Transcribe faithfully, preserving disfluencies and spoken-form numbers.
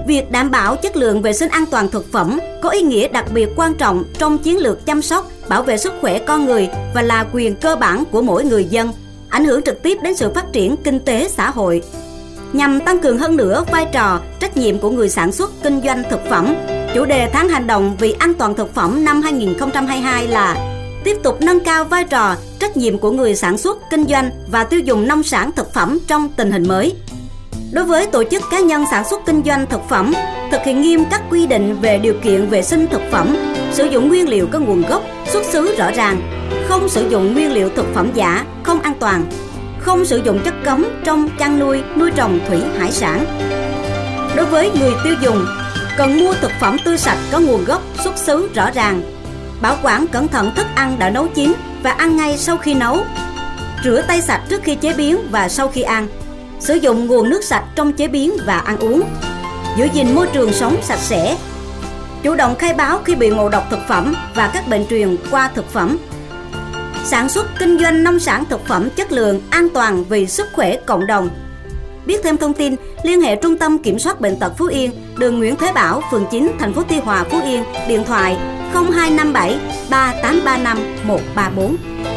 Việc đảm bảo chất lượng vệ sinh an toàn thực phẩm có ý nghĩa đặc biệt quan trọng trong chiến lược chăm sóc, bảo vệ sức khỏe con người và là quyền cơ bản của mỗi người dân, ảnh hưởng trực tiếp đến sự phát triển kinh tế xã hội. Nhằm tăng cường hơn nữa vai trò, trách nhiệm của người sản xuất kinh doanh thực phẩm, chủ đề tháng hành động vì an toàn thực phẩm năm hai nghìn không trăm hai mươi hai là tiếp tục nâng cao vai trò, trách nhiệm của người sản xuất, kinh doanh và tiêu dùng nông sản thực phẩm trong tình hình mới. Đối với tổ chức cá nhân sản xuất kinh doanh thực phẩm, thực hiện nghiêm các quy định về điều kiện vệ sinh thực phẩm, sử dụng nguyên liệu có nguồn gốc, xuất xứ rõ ràng, không sử dụng nguyên liệu thực phẩm giả, không an toàn, không sử dụng chất cấm trong chăn nuôi, nuôi trồng thủy hải sản. Đối với người tiêu dùng, cần mua thực phẩm tươi sạch có nguồn gốc, xuất xứ rõ ràng, bảo quản cẩn thận thức ăn đã nấu chín và ăn ngay sau khi nấu, rửa tay sạch trước khi chế biến và sau khi ăn, sử dụng nguồn nước sạch trong chế biến và ăn uống, giữ gìn môi trường sống sạch sẽ, chủ động khai báo khi bị ngộ độc thực phẩm và các bệnh truyền qua thực phẩm. Sản xuất kinh doanh nông sản thực phẩm chất lượng, an toàn vì sức khỏe cộng đồng. Biết thêm thông tin, liên hệ Trung tâm Kiểm soát Bệnh tật Phú Yên, đường Nguyễn Thế Bảo, phường chín, thành phố Tuy Hòa, Phú Yên, điện thoại không hai năm bảy ba tám ba năm một ba bốn.